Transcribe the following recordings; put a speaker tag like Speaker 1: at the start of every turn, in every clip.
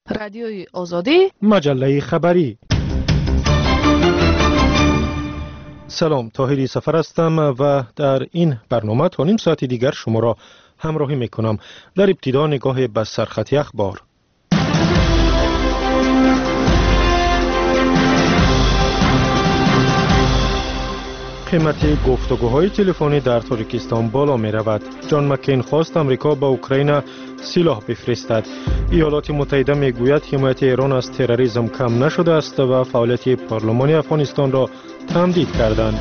Speaker 1: رادیوی آزادی،
Speaker 2: مجله خبری. سلام، طاهری سفر هستم و در این برنامه تا نیم ساعت دیگر شما را همراهی میکنم. در ابتدا نگاه به سرخط اخبار. قیمت گفتگوهای تلفنی در تاجیکستان بالا می رود. جان مکین خواست امریکا به اوکراین سلاح بفرستد. ایالات متحده می گوید حمایت ایران از تروریسم کم نشده است و فعالیت پارلمانی افغانستان را تمدید کردند.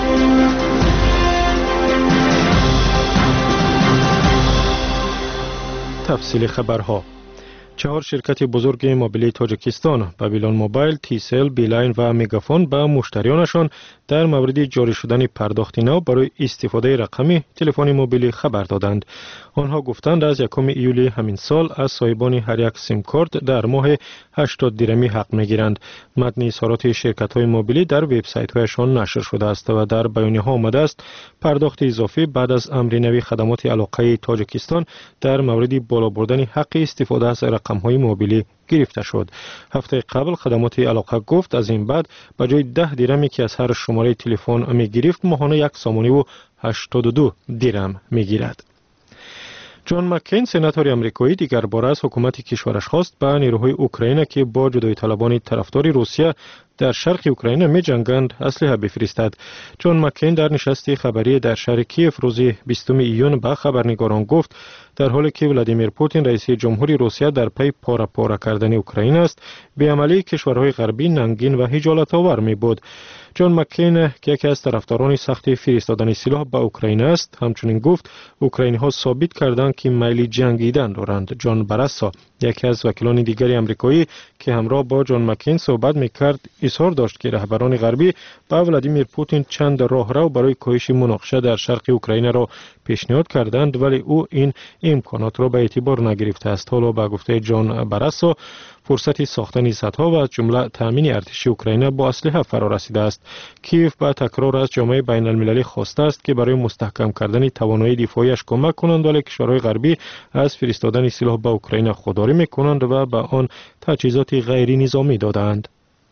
Speaker 2: تفصیل خبرها. 4 شرکت بزرگ موبیلی تاجیکستان، بابیلون موبایل، تیسل، بیلاین و میگافون به مشتریانشان در مورد جاری شدن پرداخت نو برای استفاده رقمی تلفن موبیلی خبر دادند. آنها گفتند از 1 ایولی همین سال از صاحبان هر یک سیم کارت در ماه 80 درمی حق میگیرند. متن اظهارات شرکت‌های موبیلی در وبسایت‌هایشان نشر شده است و در بیانیه‌ها آمده است پرداخت اضافی بعد از امر نوی خدمات علاقه تاجیکستان در مورد بالا بردن حق استفاده از رقم‌های موبیلی گرفته شد. هفته قبل خدمات علاقه گفت از این بعد به جای 10 درمی که از هر شماره تلفن می‌گرفت ماهانه 1.82 درم می‌گیرد. جان مکین سناتور آمریکایی دیگر بار از حکومت کشورش خواست به نیروهای اوکراین که با جدایی طلبان طرفدار روسیه در شرق اوکراین می جنگند اسلحه بفرستد. جان مکین در نشست خبری در شهر کیف روز 20 ایون به خبرنگاران گفت در حالی که ولادیمیر پوتین رئیس جمهوری روسیه در پی پاره کردن اوکراین است، بی‌عملی کشورهای غربی ننگین و خجالت آور می بود. جان مکین که یکی از طرفداران سخت فرستادن سلاح به اوکراین است، همچنین گفت اوکراینی‌ها ثابت کردند که میل جنگیدن دارند. جان براسا یکی از وکیلان دیگری آمریکایی که همراه با جان مکین صحبت می‌کرد اظهار داشت که رهبران غربی به ولادیمیر پوتین چند راهرو برای کاهش مناقشه در شرق اوکراین را پیشنهاد کردند ولی او این امکانات را به اعتبار نگرفته است. حالا به گفته جان براسا فرصت ساختن سدها و از جمله تامین ارتش اوکراین با اسلحه فرا رسیده است. کیف با تکرار از جامعه بین المللی خواسته است که برای مستحکم کردن توانایی دفاعیش کمک کنند ولی کشورهای غربی از فرستادن سلاح به اوکراین خودداری میکنند و به آن تجهیزات غیر نظامی دادند.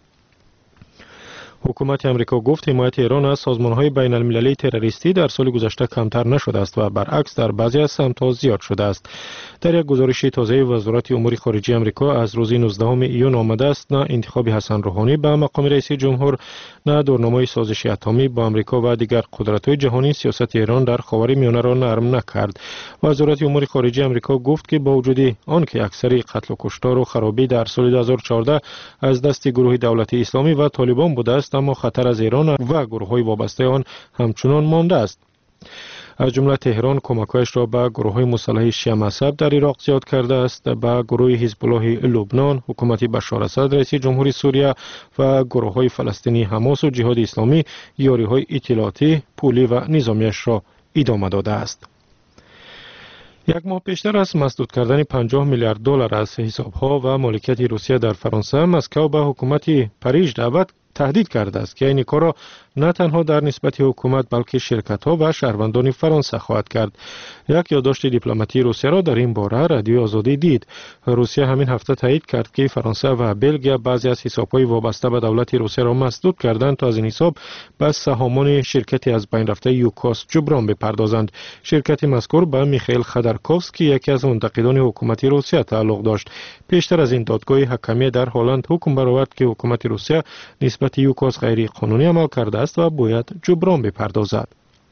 Speaker 2: حکومت امریکا گفت حمایت ایران از سازمان‌های بین المللی تروریستی در سال گذشته کمتر نشده است و برعکس در بعضی از سمت‌ها زیاد شده است. در یک گزارش تازه وزارت امور خارجه امریکا از روز 19 ایون آمده است نه انتخاب حسن روحانی به مقام رئیس جمهور نه دورنامه سازش اتمی با امریکا و دیگر قدرت‌های جهانی سیاست ایران در خاورمیانه را نرم نکرد. وزارت امور خارجه امریکا گفت که با وجود آنکه اکثر قتل و کشتار و خرابی در سال 2014 از دست گروه دولت اسلامی و طالبان بوده است، اما خطر از ایران و گروه‌های وابسته آن همچنان مانده است. از جمله تهران کمک‌هایش را به گروه‌های مسلح شیعه مذهب در عراق زیاد کرده است، به گروه حزب الله لبنان، حکومت بشار اسد رئیس جمهوری سوریه و گروه‌های فلسطینی حماس و جهاد اسلامی یاری‌های اطلاعاتی، پولی و نظامیش را ادامه داده است. یک ماه پیشتر از مسدود کردن 50 میلیارد دلار از حساب‌ها و مالکیت روسیه در فرانسه، مسکو به حکومت پاریس تهدید کرده است که این کار را نه تنها در نسبت حکومت بلکه شرکت‌ها و شهروندان فرانسه خواهد کرد. یک یادداشت دیپلماتی روسیه را در این باره رادیو آزادی دید. روسیه همین هفته تایید کرد که فرانسه و بلژیم بعضی از حساب‌های وابسته به دولت روسیه را مسدود کردند تا از این حساب به سهامان شرکتی از بین رفته یوکوس جبران بپردازند. شرکت مذکور به میخائیل خودرکوفسکی یکی از منتقدان حکومت روسیه تعلق داشت. پیشتر از این دادگاه حکمی در هلند حکم برآورد که حکومت روسیه نسبت یوکوس غیر قانونی عمل کرده است و باید جبران بپردازد.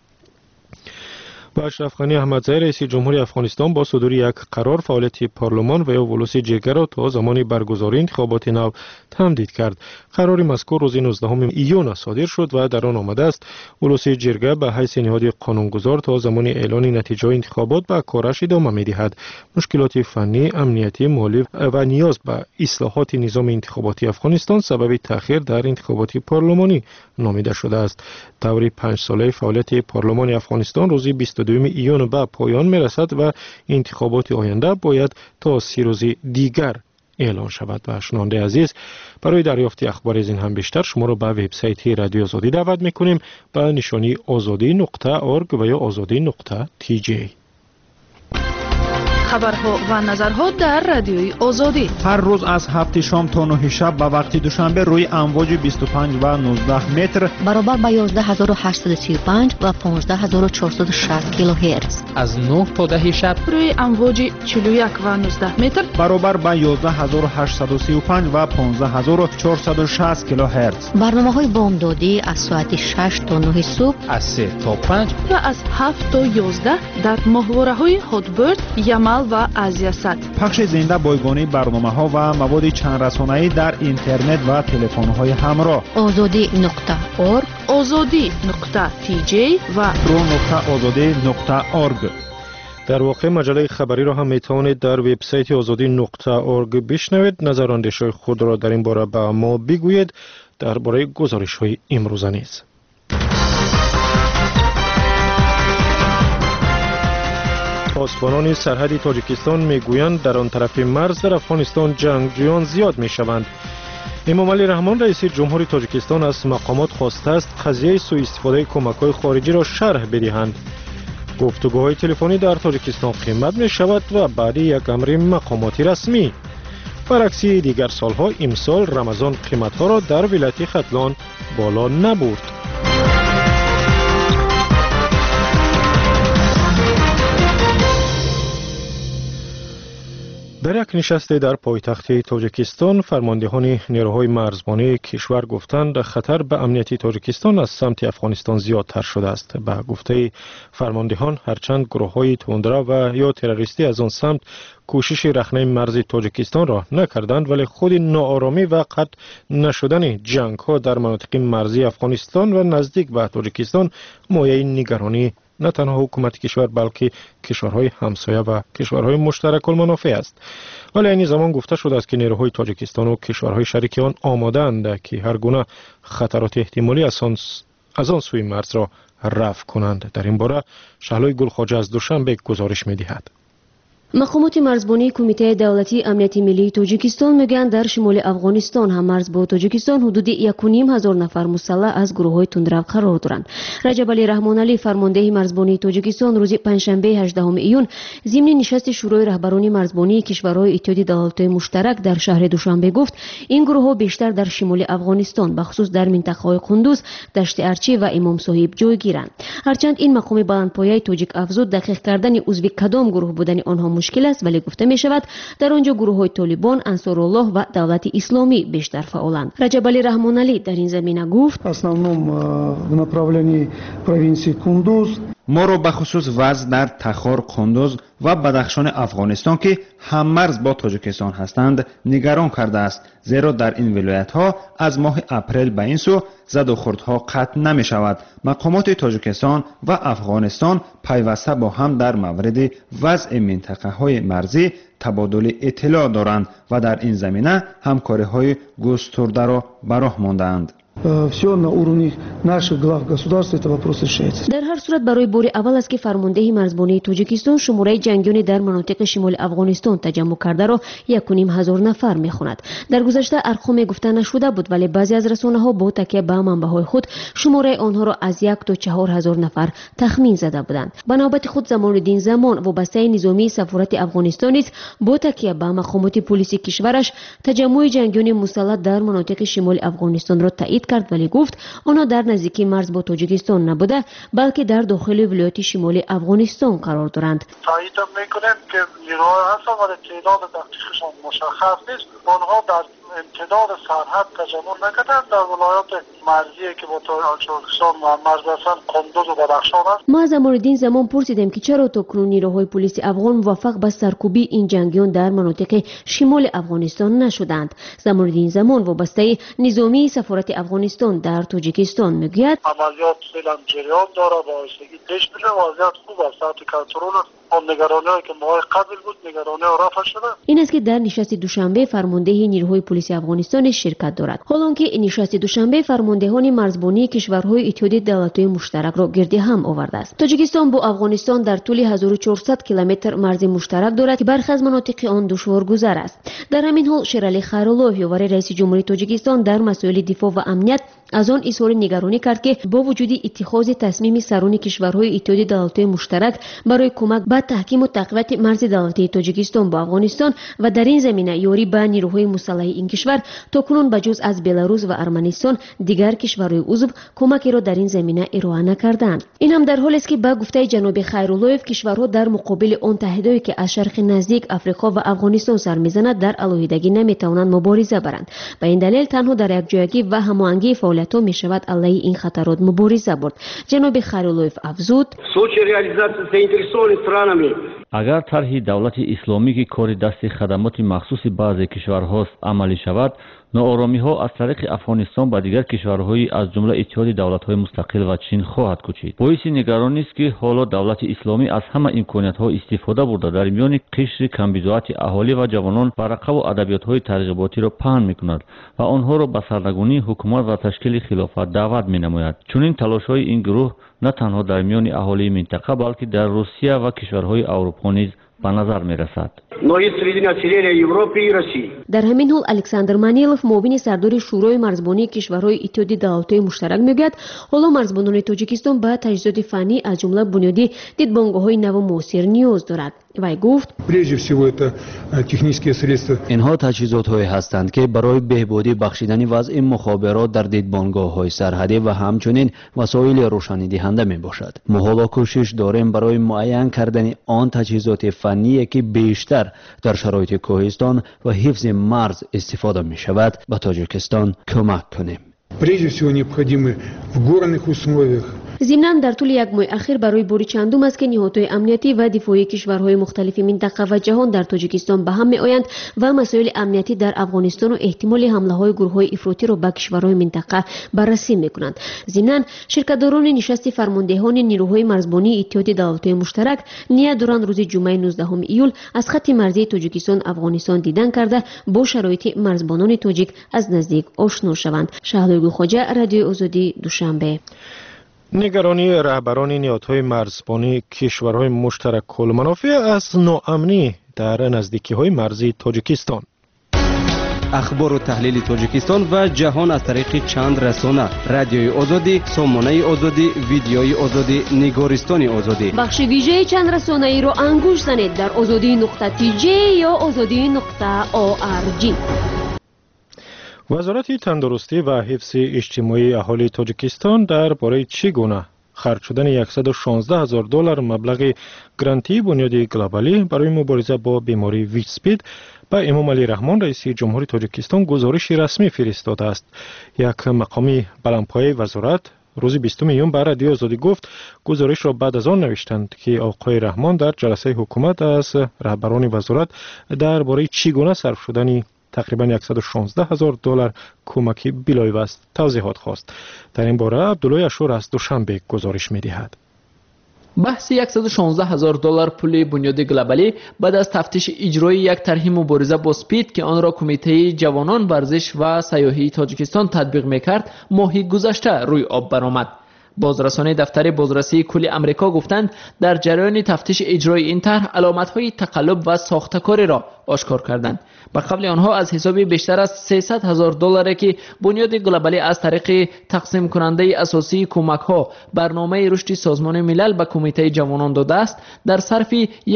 Speaker 2: و اشرف غنی احمدزی رئیس جمهوری افغانستان با صدور یک قرار فعالیت پارلمان و یا ولوسی جرگه را تا زمان برگزاری انتخابات نو تمدید کرد. قرار مذکور روز 19 ایون صادر شد و در آن آمده است ولوسی جرگه به حیث نهاد قانونگذار تا زمان اعلان نتیجه انتخابات به کارش ادامه می‌دهد. مشکلات فنی، امنیتی، مالی و نیاز به اصلاحات نظام انتخاباتی افغانستان سبب تأخیر در انتخابات پارلمانی نامیده شده است. دوره 5 ساله فعالیت پارلمان افغانستان روز 22 ایون به پایان می‌رسد و انتخابات آینده باید تا 3 روز دیگر اعلان شود. و شنونده عزیز، برای دریافت اخبار از این هم بیشتر شما را به وبسایت رادیو آزادی دعوت می‌کنیم به نشانی azadi.org و یا azadi.tj.
Speaker 1: خبرها و نظرها در رادیوی آزادی.
Speaker 3: هر روز از 7 شام تا 9 شب به وقت دوشنبه روی امواج 25 و 19 متر
Speaker 4: برابر با 11835 و 15460 کیلوهرتز.
Speaker 5: از 9 تا 10 شب
Speaker 1: روی امواج 41 و 19 متر
Speaker 3: برابر با 11835 و 15460 کیلوهرتز.
Speaker 4: برنامه‌های بامدادی از ساعت 6 تا 9 صبح،
Speaker 5: از 3 تا 5
Speaker 1: و از 7 تا 11 در ماهواره‌های هاتبرد، یمل و آزیاسات.
Speaker 3: پخش زنده بایگانی برنامه‌ها و مواد چند رسانه‌ای در اینترنت و تلفن‌های همراه.
Speaker 4: azadi.org،
Speaker 1: azadi.tj و
Speaker 3: pro.azadi.org.
Speaker 2: در واقع مجله خبری را هم میتوانید در وبسایت azadi.org بشنوید. نظر و اندیشه خود را در این باره به ما بگویید درباره گزارش‌های امروزه نیز. پاسبانان سرحدی تاجیکستان میگویند در آن طرف مرز در افغانستان جنگجویان زیاد میشوند. امام علی رحمان رئیس جمهوری تاجیکستان از مقامات خواسته است قضیه سوء استفاده کمک‌های خارجی را شرح بدهند. گفتگوهای تلفنی در تاجیکستان قیمت می شود و بعد یک امر مقاماتی رسمی. برعکس دیگر سالها امسال رمضان قیمت‌ها را در ولایت ختلان بالا نبرد. در یک نشست در پایتخت تاجیکستان فرماندهان نیروهای مرزبانی کشور گفتند خطر به امنیت تاجیکستان از سمت افغانستان زیادتر شده است. به گفته فرماندهان هرچند گروه‌های تندرو و یا تروریستی از آن سمت کوشش رخنه مرز تاجیکستان را نکردند، ولی خود ناآرامی و قطع نشدن جنگ‌ها در مناطق مرزی افغانستان و نزدیک به تاجیکستان مایه نگرانی نه تنها حکومت کشور بلکه کشورهای همسایه و کشورهای مشترک المنافع است. ولی این زمان گفته شده است که نیروهای تاجیکستان و کشورهای شریک آن آماده‌اند که هر گونه خطرات احتمالی از آن سوی مرز را رفع کنند. در این باره شهلای گلخواجه از دوشنبه گزارش می‌دهد.
Speaker 6: مقامات مرزبانی کمیته دولتی امنیت ملی تاجیکستان میگن در شمال افغانستان هم مرز با تاجیکستان حدود 1,500 نفر مسلح از گروه‌های تندرو قرار دارند. رجب علی رحمان علی فرمانده مرزبانی تاجیکستان روز پنجشنبه 18 ایون ضمن نشست شورای رهبران مرزبانی کشورهای اتحادیه دولت‌های مشترک در شهر دوشنبه گفت این گروه‌ها بیشتر در شمال افغانستان به خصوص در منطقه‌های قندوز، دشت ارچی و امام صاحب جای گیرند. هرچند این مقام بلندپایه تاجیک افزود دقیق کردن عضو کدام گروه بودن آنها مشکل است، ولی گفته می شود در آنجا گروه‌های طالبان، انصارالله و دولت اسلامی بیشتر فعالند. رجب علی رحمان علی در این زمینه گفت
Speaker 3: ما را به خصوص وضع در تخار، قندوز و بدخشان افغانستان که هم مرز با تاجیکستان هستند نگران کرده است، زیرا در این ولایت ها از ماه اپریل به این سو زد و خوردها قطع نمی شود. مقامات تاجیکستان و افغانستان پیوسته با هم در مورد وضع منطقه های مرزی تبادل اطلاع دارند و در این زمینه همکاری های گسترده را به راه مانده‌اند.
Speaker 6: در هر صورت برای بار اول است که فرمانده مرزبانی تاجیکستان شماره جنگیان در مناطق شمال افغانستان تجمع کرده را 1,500 نفر می‌خواند. در گذشته ارقام گفته نشده بود، ولی بعضی از رسانه‌ها با تکیه به منبع‌های خود شماره آنها را از 1 تا 4,000 نفر تخمین زده بودند. به نوبت خود زمان‌الدین زمان وابسته نظامی سفارت افغانستان نیز با تکیه به مقامات پلیسی کشورش تجمع جنگیان مسلح در مناطق شمال افغانستان را تایید کرد، ولی گفت آنها در نزدیکی مرز با تاجیکستان نبوده بلکه در داخل ولایت شمال افغانستان قرار دارند.
Speaker 7: تایید میکنند که نیروهای هستند ولی تعداد دقیقشان مشخص نیست. آنها در امتداد سرحد تجمع نکردند در ولایات مرزی که با تاجیکستان و مرز هستند، قندوز و بدخشان است.
Speaker 6: ما از زمان‌الدین زمان پرسیدیم که چرا تاکنون نیروهای پلیس افغان موفق به سرکوبی این جنگیان در مناطق شمال افغانستان نشدند. زمان‌الدین زمان وابسته نظامی سفارت افغانستان در تاجیکستان میگوید
Speaker 7: عملیات فعلا جریان داره، با ایستگی پیش میره، وضعیت خوب است، تحت کنترل است. آن نگرانی‌هایی که ماه قبل بود نگرانی‌ها رفع شده.
Speaker 6: این است که در نشست دوشنبه فرمانده نیروهای پلیس افغانستان شرکت دارد. حالانکه نشست دوشنبه فرماندهان مرزبانی کشورهای اتحادیه دولت‌های مشترک را گرد هم آورده است. تاجیکستان با افغانستان در طول 1400 کیلومتر مرز مشترک دارد که برخی از مناطق آن دشوارگذر است. در همین حال شیرعلی خیرالله یاور رئیس جمهوری تاجیکستان در مسائل دفاع و امنیت از آن اظهار نگرانی کرد که با وجود اتخاذ تصمیم سران کشورهای اتحاد دولت‌های مشترک برای کمک به تحکیم و تقویت مرز دولتی تاجیکستان با افغانستان و در این زمینه یاری به نیروهای مسلح این کشور، تاکنون بجز از بلاروس و ارمنستان دیگر کشورهای عضو کمکی را در این زمینه ارائه نکردند. این هم در حالی است که به گفته جناب خیراللهیف کشورها در مقابل آن تهدیدی که از شرق نزدیک افریقا و افغانستان سر می‌زند در علیحدگی نمی‌توانند مبارزه برند. به این دلیل تنها در یکجایگی و هماهنگی فعالیت‌ها می‌شود علیه این خطرات مبارزه برد. جناب خیراللهیف افزود:
Speaker 8: اگر طرح دولت اسلامی که کار دست خدمات مخصوص بعضی کشورهاست عملی شود، ناآرامی‌ها از طریق افغانستان به دیگر کشورهای از جمله اتحاد دولت‌های مستقل و چین خواهد کوشید. باعث نگرانی است که حالا دولت اسلامی از همه امکانات‌ها استفاده برده در میان قشر کمبودات اهالی و جوانان ورقه و ادبیات‌های ترغیباتی را پهن می‌کند و آنها را به سرنگونی حکومت و تشکیل خلافت دعوت می‌نماید. چنین تلاش‌های این گروه نه تنها در میان اهالی منطقه بلکه در روسیه و کشورهای اروپا نیز به نظر می‌رسد.
Speaker 6: در همین حال الکساندر منیلوف معاون سردار شورای مرزبانی کشورهای اتحاد دولت‌های مشترک میگوید حالا مرزبانان تاجیکستان به تجهیزات فنی از جمله بنیادی دیدبانگاه‌های نو و موثر نیاز دارد. وی گفت:
Speaker 9: اینها تجهیزات‌هایی هستند که برای بهبودی بخشیدن وضع مخابرات در دیدبانگاه‌های سرحدی و همچنین وسایل روشنی دهنده میباشد. ما حالا کوشش داریم برای معین کردن آن تجهیزات فنی که بیشتر در شرایط کوهستان و حفظ مرز استفاده می شود به تاجیکستان کمک کنیم.
Speaker 6: ضمناً در طول یک ماه اخیر برای بار چندم است که نهادهای امنیتی و دفاعی کشورهای مختلف منطقه و جهان در تاجیکستان به هم میآیند و مسائل امنیتی در افغانستان و احتمال حمله‌های گروه‌های افراطی را به کشورهای منطقه بررسی می‌کنند. ضمناً شرکت‌داران نشست فرماندهان نیروهای مرزبانی اتحاد دولت‌های مشترک نیت دارند روز جمعه 19 ایول از خط مرزی تاجیکستان افغانستان دیدن کرده با شرایط مرزبانان تاجیک از نزدیک آشنا شوند. شهلوی خواجه، رادیو آزادی، دوشنبه.
Speaker 2: نگرانی رهبران نهادهای مرزبانی کشورهای مشترک کل منافع از ناامنی در نزدیکی‌های مرزی تاجیکستان.
Speaker 10: اخبار و تحلیل تاجیکستان و جهان از طریق چند رسانه: رادیوی آزادی، سامانه آزادی، ویدیوی آزادی، نگارستان آزادی.
Speaker 6: بخش ویژه چند رسانه‌ای را انگوش زنید در azadi.tj یا azadi.org.
Speaker 2: وزارت تندرستی و حفظ اجتماعی اهالی تاجیکستان درباره چگونه خرج شدن $116,000 مبلغ گرانتی بنیاد گلوبالی برای مبارزه با بیماری ویچسپید به امام علی رحمان رئیس جمهوری تاجیکستان گزارش رسمی فرستاده است. یک مقامی بلندپایه وزارت روز 20 میلیون به رادیو آزادی گفت گزارش را بعد از آن نوشتند که آقای رحمان در جلسه حکومت از رهبران وزارت درباره چگونه صرف شدن تقریبا $116,000 کمکی بلایوست توضیحات خواست. در این باره عبدالله اشور از دوشنبه گزارش می‌دهد.
Speaker 5: بحث $116,000 پول بنیاد گلوبالی بعد از تفتیش اجرای یک طرح مبارزه با سپید که آن را کمیته جوانان ورزش و سیاحی تاجیکستان تطبیق می‌کرد ماهی گذشته روی آب برآمد. بازرسان دفتر بازرسی کل امریکا گفتند در جریان تفتیش اجرای این طرح علامت‌های تقلب و ساخته‌کاری را آشکار کردند. به قبل آنها از حساب بیشتر از $300,000 که بنیاد گلوبالی از طریق تقسیم کننده اساسی کمک‌ها برنامه رشد سازمان ملل به کمیته جوانان داده است، در صرف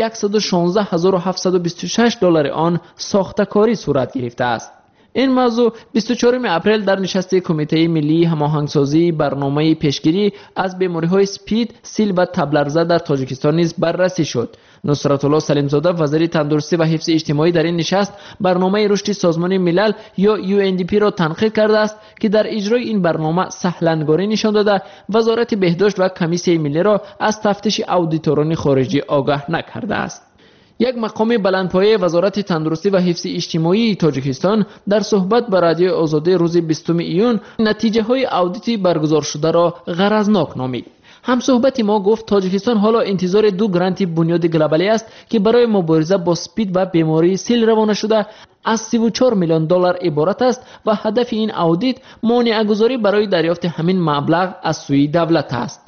Speaker 5: $116,726 آن ساخته‌کاری صورت گرفته است. این موضوع 24 اپریل در نشست کمیته ملی هماهنگسازی برنامه پیشگیری از بیماری‌های سپید، سیل و تبلرزه در تاجیکستان نیز بررسی شد. نصرت الله سلیمزاده وزیر تندرستی و حفظ اجتماعی در این نشست برنامه رشد سازمان ملل یا UNDP را تنقید کرده است که در اجرای این برنامه سهلنگاری نشان داده وزارت بهداشت و کمیسیون ملی را از تفتیش اودیتوران خارجی آگاه نکرده است. یک مقام بلندپایه وزارت تندرستی و حفظ اجتماعی تاجیکستان در صحبت با رادیو آزادی روز 20 ایون نتیجه های اودیتی برگزار شده را غرضناک نامید. همصحبت ما گفت تاجیکستان حالا انتظار 2 گرانت بنیاد گلوبالی است که برای مبارزه با سپید و بیماری سیل روانه شده از $34 میلیون عبارت است و هدف این اودیت مانع گذاری برای دریافت همین مبلغ از سوی دولت است.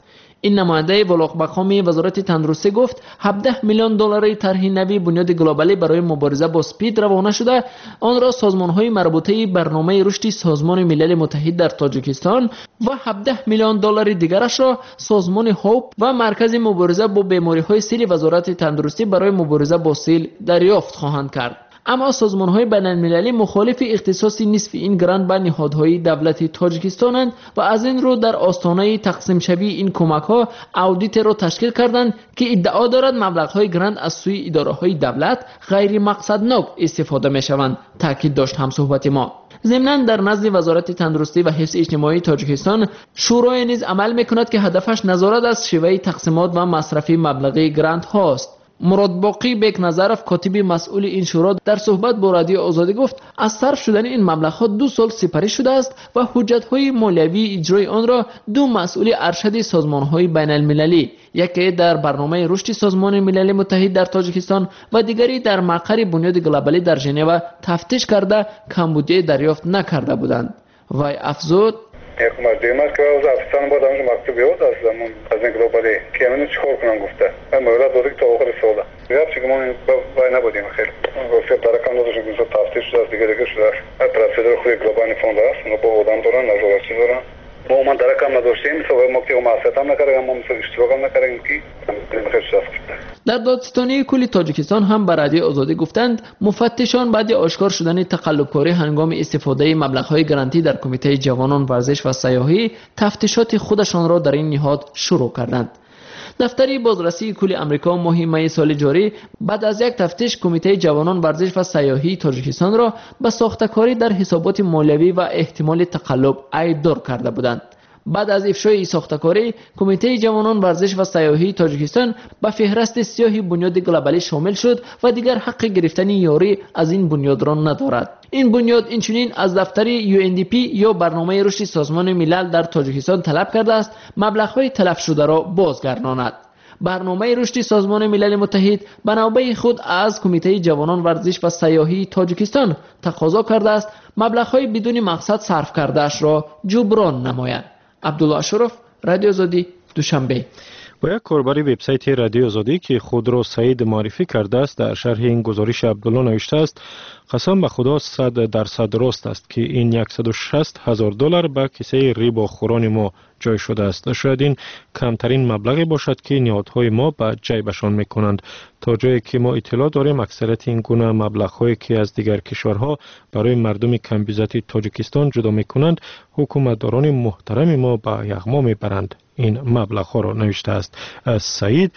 Speaker 5: این نماینده بلوغ مقامی وزارت تندرستی گفت 17 میلیون دلاری طرح نوی بنیاد گلوبالی برای مبارزه با اسپید روانه شده. آن را سازمان‌های مربوطه برنامه رشد سازمان ملل متحد در تاجیکستان و 17 میلیون دلار دیگرش را سازمان هوپ و مرکز مبارزه با بیماری‌های سیل وزارت تندرستی برای مبارزه با سیل دریافت خواهند کرد. اما سازمان‌های بین‌المللی مخالف اختصاص نصف این گرانت به نهادهای دولتی تاجیکستانند و از این رو در آستانه تقسیم شوی این کمک‌ها اودیت را تشکیل کردند که ادعا دارد مبلغ‌های گرانت از سوی اداره‌های دولت غیر مقصدناک استفاده می‌شوند، تاکید داشت همصحبت ما. ضمناً در نزد وزارت تندرستی و حفظ اجتماعی تاجیکستان شورای نیز عمل می‌کند که هدفش نظارت از شیوه تقسیمات و مصرف مبلغ گرانت هاست. مراد باقی بیک نظرف کاتب مسئول این شورا در صحبت با رادیو آزادی گفت از صرف شدن این مبلغ ها 2 سال سپری شده است و حجت های مالیوی اجرای آن را 2 مسئول ارشد سازمان های بین المللی، یکی در برنامه رشد سازمان ملل متحد در تاجیکستان و دیگری در مقر بنیاد گلوبالی در ژنو تفتیش کرده کمبودی دریافت نکرده بودند. وی افزود
Speaker 11: حکومت دیمت که از افسان بود همون مکتوب یاد از زمان از گلوبالی که من چیکار کنم گفته من مورد دادی تا آخر سال میاد چه که ما وای نبودیم خیلی گفته درکم نداشتیم که تفتیش شده دیگه شده پروسیدور خوی گلوبالی فوند است ما با آدم دارن نظارتی دارن ما من درکم نداشتیم تو ما که معصیت هم نکردیم ما مثل اشتراک هم نکردیم که خیلی شفت
Speaker 5: در دادستانی کل تاجیکستان هم به رادیو آزادی گفتند مفتشان بعد آشکار شدن تقلبکاری هنگام استفاده مبلغ‌های گرانتی در کمیته جوانان ورزش و سیاحی تفتیشات خودشان را در این نهاد شروع کردند. دفتر بازرسی کل امریکا ماه می سال جاری بعد از یک تفتیش کمیته جوانان ورزش و سیاحی تاجیکستان را به ساخته‌کاری در حسابات مالیوی و احتمال تقلب ایدار کرده بودند. بعد از افشای این ساخته‌کاری کمیته جوانان ورزش و سیاحی تاجیکستان به فهرست سیاه بنیاد گلوبالی شامل شد و دیگر حق گرفتن یاری از این بنیاد را ندارد. این بنیاد اینچنین از دفتر UNDP یا برنامه رشد سازمان ملل در تاجیکستان طلب کرده است مبلغ‌های تلف شده را بازگرداند. برنامه رشد سازمان ملل متحد به نوبه خود از کمیته جوانان ورزش و سیاحی تاجیکستان تقاضا کرده است مبلغ‌های بدون مقصد صرف کرده‌اش را جبران نماید. عبدالله اشرف، رادیو آزادی، دوشنبه.
Speaker 2: با یک کاربر وبسایت رادیو آزادی که خود را سعید معرفی کرده است در شرح این گزارش عبدالله نوشته است قسم به خدا 100% راست است که این $160,000 به کیسه ریبا خوران ما جای شده است. شاید این کمترین مبلغی باشد که نهادهای ما به جیبشان میکنند. تا جایی که ما اطلاع داریم اکثریت این گونه مبلغ‌هایی که از دیگر کشورها برای مردم کمبیزتی تاجیکستان جدا میکنند حکومتداران محترم ما به یغما میبرند. این مبلغ‌ها را نوشته است سعید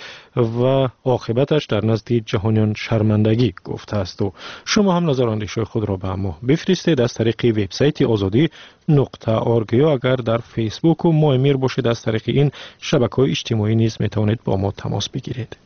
Speaker 2: و عاقبتش در نزد جهانیان شرمندگی گفته است. و شما هم نظر اندیشه خود را به ما بفرستید از طریق وبسایت آزادی.org یا اگر در فیسبوک و ماهمیر باشید از طریق این شبکه‌های اجتماعی نیز میتوانید با ما تماس بگیرید.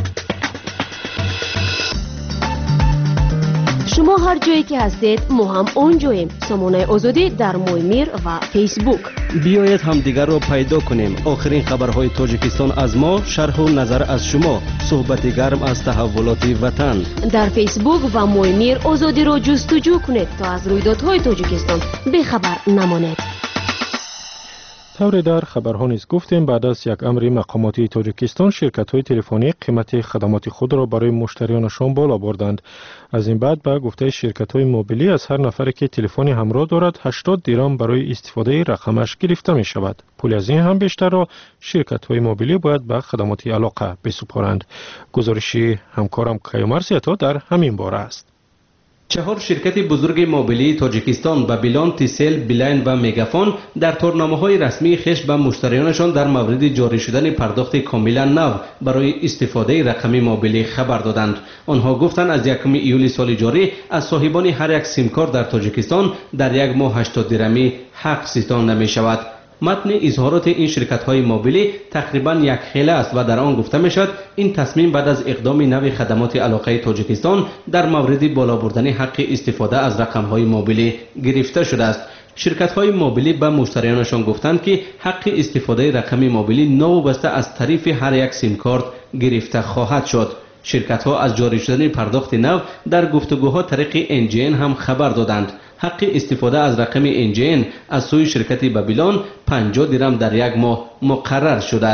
Speaker 6: شما هر جایی که هستید ما هم اونجاییم. سامانه آزادی در ماهمیر و فیسبوک.
Speaker 10: بیایید همدیگر را پیدا کنیم. آخرین خبرهای تاجیکستان از ما، شرح و نظر از شما، صحبت گرم از تحولات وطن.
Speaker 6: در فیسبوک و ماهمیر آزادی را جستجو کنید تا از رویدادهای تاجیکستان بیخبر نمانید.
Speaker 2: طور در خبرها نیز گفتیم بعد از یک امر مقاماتی تاجیکستان شرکت‌های تلفنی قیمت خدمات خود را برای مشتریانشان بالا بردند. از این بعد به گفته شرکت‌های موبیلی از هر نفری که تلفنی همراه دارد 80 درام برای استفاده رقمش گرفته می شود. پول از این هم بیشتر را شرکت‌های موبیلی باید به خدمات علاقه بسپارند. گزارش همکارم کیومر زیتا در همین باره است.
Speaker 12: 4 شرکت بزرگ موبیلی تاجیکستان بابیلون، تیسل، بیلاین و میگافون در تورنامه‌های رسمی خویش به مشتریانشان در مورد جاری شدن پرداخت کاملا نو برای استفاده رقمی موبیلی خبر دادند. آنها گفتند از 1 ایول سال جاری از صاحبان هر یک سیم کارت در تاجیکستان در یک ماه 80 درمی حق ستانده می شود. متن اظهارات این شرکت‌های موبیلی تقریباً یک خیله است و در آن گفته می‌شد این تصمیم بعد از اقدام نو خدمات علاقه تاجیکستان در مورد بالا بردن حق استفاده از رقم‌های موبیلی گرفته شده است. شرکت‌های موبیلی به مشتریانشان گفتند که حق استفاده رقم موبیلی نوبسته از طریق هر یک سیم کارت گرفته خواهد شد. شرکت‌ها از جاری شدن پرداخت نو در گفتگوها طریق NGN هم خبر دادند. حق استفاده از رقم NGN از سوی شرکت بابیلون 50 درم در یک ماه مقرر شده است.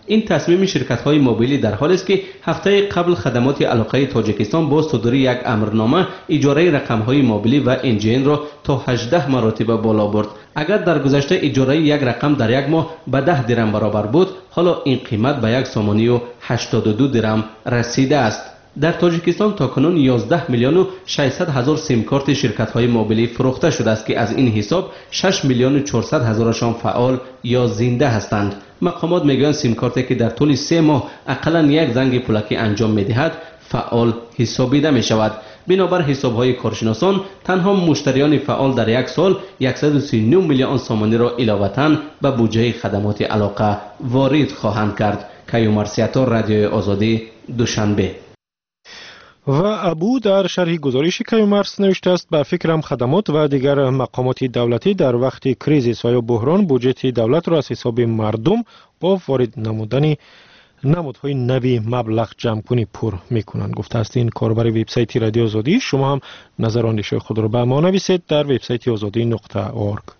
Speaker 12: این تصمیم شرکت‌های موبیلی در حالی است که هفته قبل خدمات علاقه تاجیکستان با صدور یک امرنامه اجاره رقم‌های موبیلی و NGN را تا 18 مرتبه بالا برد. اگر در گذشته اجاره یک رقم در یک ماه به 10 درم برابر بود، حالا این قیمت به 1 سومانی و 82 درم رسیده است. در تاجیکستان تاکنون 11 میلیون و 600 هزار سیم کارت شرکت‌های موبیلی فروخته شده است که از این حساب 6 میلیون و 400 هزارشان فعال یا زنده هستند. مقامات میگویند سیم کارتی که در طول 3 ماه اقلاً یک زنگ پولکی انجام می‌دهد فعال حسابیده می‌شود. بنابر حساب‌های کارشناسان تنها مشتریان فعال در یک سال 139 میلیون سومانی را علاوه‌اً به بودجه خدمات علاقه وارد خواهند کرد. کیومر سیاتور، رادیوی آزادی، دوشنبه.
Speaker 2: و ابو در شرح گزارش کیومرس نوشته است به فکرم خدمات و دیگر مقامات دولتی در وقت کریزیس و یا بحران بودجه دولت را از حساب مردم با وارد نمودن نمودهای نوی مبلغ جمع کنی پر میکنند. گفته است این کاربر وبسایت رادیو آزادی. شما هم نظر و اندیشه خود را به ما نویسید در وبسایت azadi.org.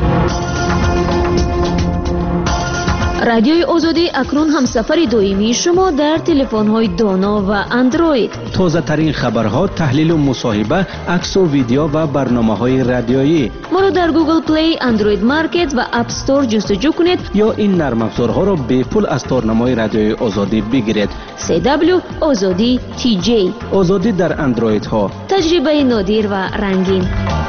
Speaker 6: رادیوی آزادی اکنون هم سفر دویمی شما در تلفن‌های دانا و اندروید.
Speaker 13: تازه ترین خبرها، تحلیل و مصاحبه، عکس و ویدیو و برنامه‌های رادیویی.
Speaker 6: ما را در گوگل پلی، اندروید مارکت و اپ استور جستجو کنید
Speaker 13: یا این نرم افزارها را به پول از تارنمای رادیوی آزادی بگیرید.
Speaker 6: CW آزادی TJ.
Speaker 13: آزادی در اندروید ها.
Speaker 6: تجربه نادر و رنگین.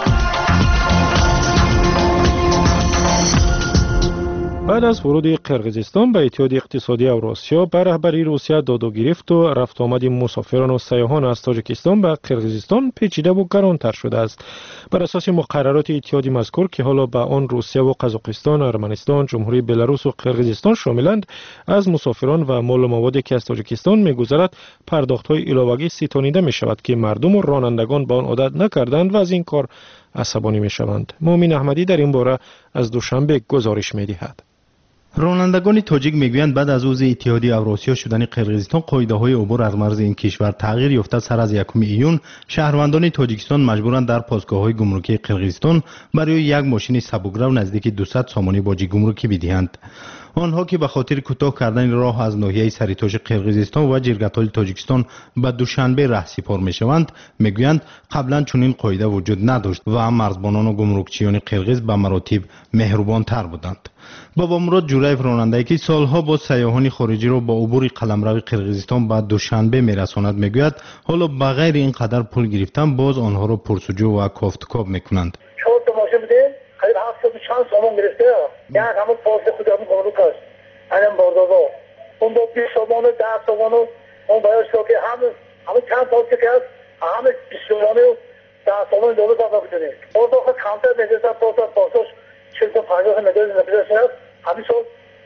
Speaker 2: بعد از ورود قرقیزستان به اتحاد اقتصادی اوراسیا به رهبری روسیه داد و گرفت و رفت آمد مسافران و سیاحان از تاجیکستان به قرقیزستان پیچیده و گرانتر شده است. بر اساس مقررات اتحادی مذکور که حالا به آن روسیه و قزاقستان، ارمنستان، جمهوری بلاروس و قرقیزستان شاملند، از مسافران و مال و موادی که از تاجیکستان می‌گذرد پرداخت‌های علاوه‌ای ستانیده می‌شود که مردم و رانندگان به آن عادت نکردند و از این کار عصبانی می‌شوند. مومن احمدی در این باره از دوشنبه گزارش می‌دهد.
Speaker 14: رانندگان تاجیک میگویند بعد از عضو اتحادیه اوراسیا شدن قرقیزستان قاعده‌های عبور از مرز این کشور تغییر یافته. سر از 1 ایون شهروندان تاجیکستان مجبورند در پاسگاه‌های گمرکی قرقیزستان برای یک ماشین سبکرو نزدیک 200 سومانی باج گمرکی بدهند. آنها که به خاطر کوتاه کردن راه از ناحیه سریتاژ قرقیزستان و جرگتال تاجیکستان به دوشنبه رهسپار میشوند، میگویند قبلا چنین قاعده وجود نداشت و مرزبانان و گمرکچیان قرقیز به مراتب مهربان‌تر بودند. بابا مراد جورایف راننده که سالها با سیاحان خارجی را با عبور قلمرو قرقیزستان به دوشنبه میرساند میگوید حالا بغیر اینقدر پول گرفتن باز آنها را پرسجو و کافتکاب میکنند.
Speaker 7: قریب 70 چند سومون گرفته یک همون پاس خود همون گمرک است اینم باردازا اون با 20 سومون 10 سومون اون باید شد که همه چند پاسی که هست همه 20 سومون و 10 سومون دولت داده بکنه باز آخه کمتر میگرسه پاسش 40-50 مدل نمیدرسه همین شد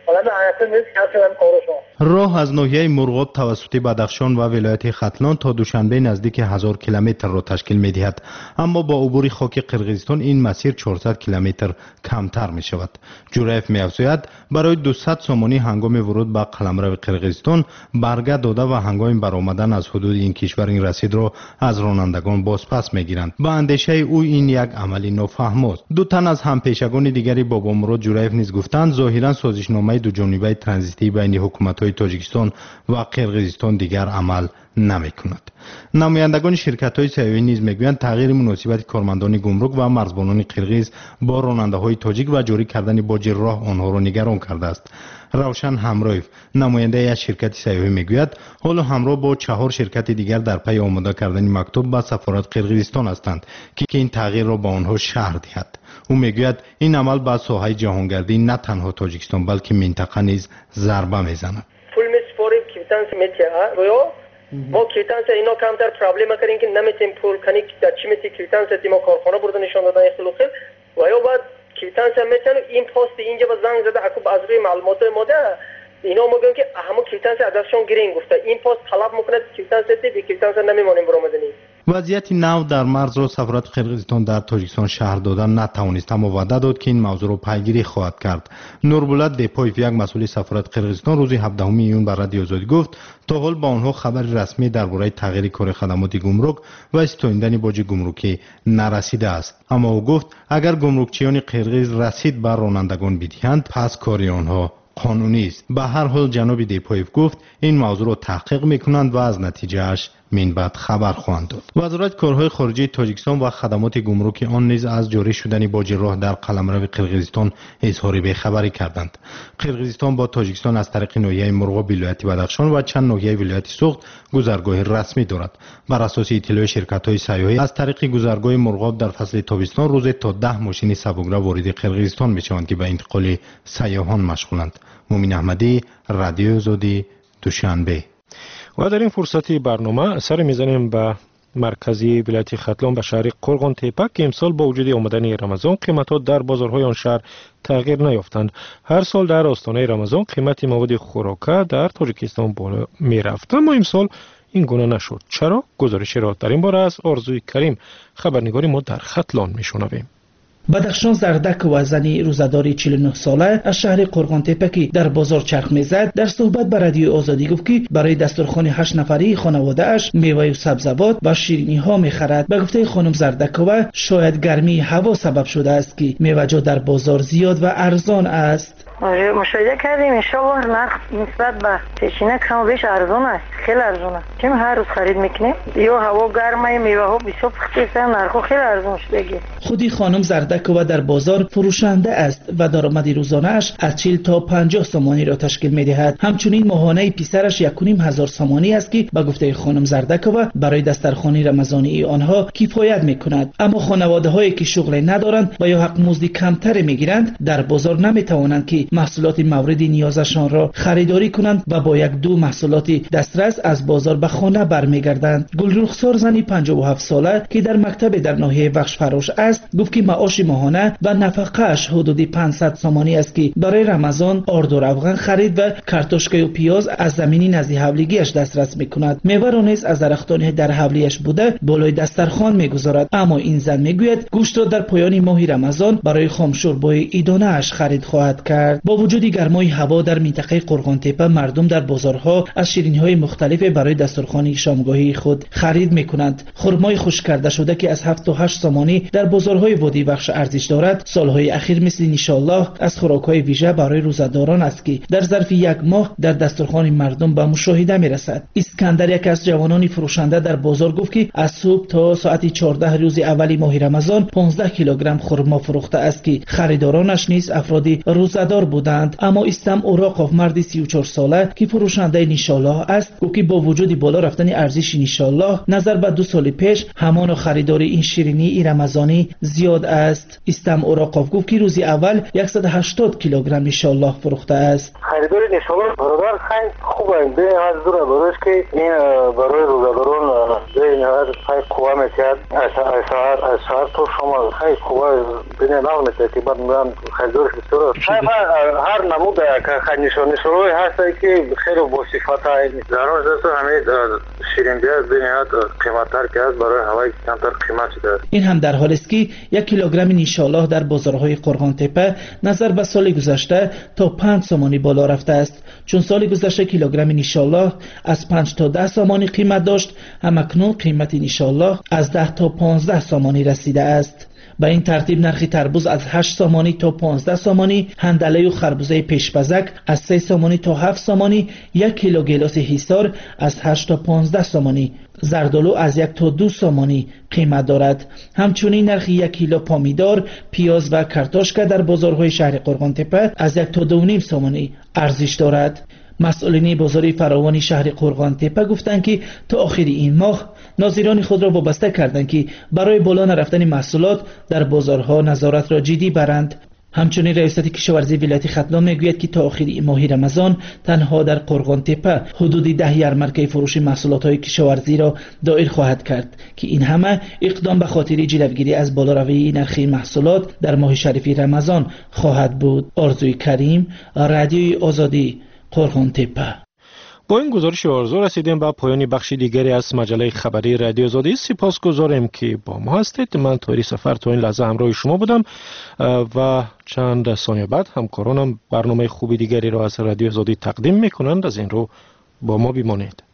Speaker 14: راه از ناحیه مرغاب توسط بدخشان و ولایت ختلان تا دوشنبه نزدیک 1000 کیلومتر را تشکیل می‌دهد، اما با عبور خاک قرقیزستان این مسیر 400 کیلومتر کمتر می‌شود. جورایف می‌افزاید برای 200 سومانی هنگام ورود به قلمرو قرقیزستان برگه داده و هنگام برآمدن از حدود این کشور این رسید را از رانندگان بازپس می‌گیرند. به اندیشه او این یک عملی نافهم است. دو تن از همپیشگان دیگری بابا مراد جورایف نیز گفتند ظاهراً سازشنامه دو جانبه ترانزیتی بین حکومت‌های تاجیکستان و قرقیزستان دیگر عمل نمی‌کند. نمایندگان شرکت‌های سیاحتی نیز می‌گویند تغییر مناسبت کارمندان گمرک و مرزبانان قرقیز با راننده‌های تاجیک و جاری کردن باج راه آنها را نگران کرده است. روشن همرایف نماینده از شرکت سیاحتی می‌گوید حالا همراه با 4 شرکت دیگر در پی آماده کردن مکتوب به سفارت قرقیزستان هستند که این تغییر را به آنها شرح دهد. او میگوید این عمل به ساحه جهانگردی نه تنها تاجیکستان بلکه منطقه نیز ضربه میزند.
Speaker 15: پول میسپاریم کیتانس میتیه رویا ما کیتانس اینا کمتر پرابلم کردیم که نمیتیم پول کنی در چی میتی کیتانس ما کارخانه برده نشان دادن اخلاقی و یا بعد کیتانس میتن این پست اینجا با زنگ زده اكو از روی معلومات ماده اینا میگن که همون کیتانس ازشون گرین گفته این پست طلب میکنه کیتانس تی کیتانس نمیمونیم برآمدنی.
Speaker 14: وضعیت نو در مرز را سفارت قرقیزستان در تاجیکستان شهر دادن نتوانست، اما وعده داد که این موضوع را پیگیری خواهد کرد. نوربولت دپایف یک مسئول سفارت قرقیزستان روز 17 ایون بر رادیو آزادی گفت تا حال با آنها خبر رسمی درباره تغییر کار خدمات گمرک و استاندن باج گمرکی نرسیده است، اما او گفت اگر گمرکچیان قرقیز رسید بر رانندگان بدهند پس کاری آنها قانونی است. به هر حال جناب دیپویف گفت این موضوع را تحقیق میکنند و از نتیجهش من بعد خبر خواهند داد. وزارت کارهای خارجه تاجیکستان و خدمات گمرکی آن نیز از جاری شدن باجراه در قلمرو قرقیزستان اظهار بی‌خبری کردند. قرقیزستان با تاجیکستان از طریق ناحیه مرغاب ولایت بدخشان و چند ناحیه ولایت سوخت گذرگاه رسمی دارد. بر اساس اطلاع شرکت‌های سیاحی از طریق گذرگاه مرغاب در فصل تابستان روزی تا 10 ماشین سبکرو وارد قرقیزستان می‌شوند که به انتقال سیاحان مشغولند. مومن احمدی، رادیو آزادی، دوشنبه.
Speaker 2: و در این فرصتی برنامه سر میزنیم به مرکزی ولایت ختلان به شهر قرغان تپه که امسال با وجود آمدن رمضان قیمتات در بازارهای آن شهر تغییر نیافتند. هر سال در آستانه رمضان قیمت مواد خوراکه در تاجیکستان بالا می رفت، اما امسال این گونه نشد. چرا؟ گزارشی را در این باره از آرزوی کریم خبرنگاری ما در ختلان میشنویم.
Speaker 16: بدخشان زردک و زنی روزداری 49 ساله از شهر قرغان تپه که در بازار چرخ میزد در صحبت با رادیو آزادی گفت که برای دسترخوان 8 نفری خانواده اش میوه و سبزیجات و شیرینی ها میخرد. به گفته خانم زردکова شاید گرمی هوا سبب شده است که میوه‌جات در بازار زیاد و ارزان است.
Speaker 17: مشاهده کردیم انشالله نرخ نسبت به پیشینه کم بیش ارزان است، خیلی ارزان است. چون هر روز خرید میکنیم یا هوا گرمه میوه ها بسیار پخته نرخ خیلی ارزان شده.
Speaker 16: خودی خانم زردکova در بازار فروشنده است و درآمد روزانه اش از 40 تا 50 سامانی را تشکیل میدهد. همچنین ماهانه پسرش 1,500 سامانی است که به گفته خانم زردکova برای دسترخوانی رمضانی آنها کفایت میکند. اما خانواده هایی که شغل ندارند و یا حق مزد کمتر میگیرند در بازار نمیتوانند که محصولات مورد نیازشان را خریداری کنند و با 1-2 محصولات دسترس از بازار به خانه برمیگردند. گلرخسار زنی 57 ساله که در مکتب در ناحیه بخش فروش است گفت که معاش ماهانه و نفقه اش حدود 500 سامانی است که برای رمضان آرد و روغن خرید و کارتوشک و پیاز از زمینی نزد حولیگیش دسترس میکند. میوه را نیز از درختان در حولیش بوده بالای دسترخوان میگذارد. اما این زن میگوید گوشت را در پایان ماه رمضان برای خامشوربای ایدانه اش خرید خواهد کرد. با وجود گرمای هوا در منطقه قرغان تپه مردم در بازارها از شیرینی‌های مختلف برای دسترخوان شامگاهی خود خرید می‌کنند. خرمای خشک کرده شده که از 7 تا 8 سامانی در بازارهای وادی بخش ارزش دارد سالهای اخیر مثل انشالله از خوراک‌های ویژه برای روزداران است که در ظرف 1 ماه در دسترخوان مردم به مشاهده می‌رسد. اسکندر یک از جوانان فروشنده در بازار گفت که از صبح تا ساعت 14 روز اول ماه رمضان 15 کیلوگرم خرما فروخته است که خریدارانش نیز افرادی روزدار بودند. اما استم اوراقوف مردی 34 ساله که فروشنده انشالله است گفت که با وجود بالا رفتن ارزش انشالله نظر به 2 سال پیش همان خریدار این شیرینی رمضانی زیاد است. استم اوراقوف گفت که روز اول 180 کیلوگرم انشالله فروخته است.
Speaker 18: خریدار انشالله برادر خیلی خوبه. به از دور برایش که این برای روزداران به نهایت خیلی خوبه میشد. از ساعت تو شما خیلی خوبه بینه نام میشه که بعد میان خریدارش بسیار هر نمود که نشانی شروعی هست که خیلی با صفت ضرور است. همه شیرین بیاد بینهایت قیمت‌تر که است برای هوای کمتر قیمت شده.
Speaker 16: این هم در حالی است که 1 کیلوگرم انشالله در بازارهای قرغان تپه نظر به سال گذشته تا 5 سامانی بالا رفته است. چون سال گذشته کیلوگرم انشالله از 5 تا 10 سامانی قیمت داشت، همکنون قیمت انشالله از 10 تا 15 سامانی رسیده است. به این ترتیب نرخ تربوز از 8 سامانی تا 15 سامانی، هندله و خربوزه پیشپزک از 3 سامانی تا 7 سامانی، 1 کیلو گیلاس حصار از 8 تا 15 سامانی، زردالو از 1 تا 2 سامانی قیمت دارد. همچنین نرخ 1 کیلو پامیدار، پیاز و کارتوشکا در بازارهای شهر قرغان تپه از 1 تا 2.5 سامانی ارزش دارد. مسئولین بازار فراوانی شهر قرغان تپه گفتند که تا آخر این ماه ناظران خود را وابسته کردند که برای بالا نرفتن محصولات در بازارها نظارت را جدی برند. همچنین ریاست کشاورزی ولایت ختلان میگوید که تا آخر ماه رمضان تنها در قرغان تپه حدود 10 یارمرکه فروش محصولات کشاورزی را دایر خواهد کرد که این همه اقدام به خاطر جلوگیری از بالاروی نرخ محصولات در ماه شریف رمضان خواهد بود. آرزوی کریم، رادیوی آزادی، قرغان تپه.
Speaker 2: با این گزارش آرزو رسیدیم به پایان بخش دیگری از مجله خبری رادیو آزادی. سپاسگزارم که با ما هستید. من طاهری سفر تا این لحظه همراه شما بودم و چند ثانیه بعد همکارانم برنامه خوبی دیگری را از رادیو آزادی تقدیم میکنند. از این رو با ما بمانید.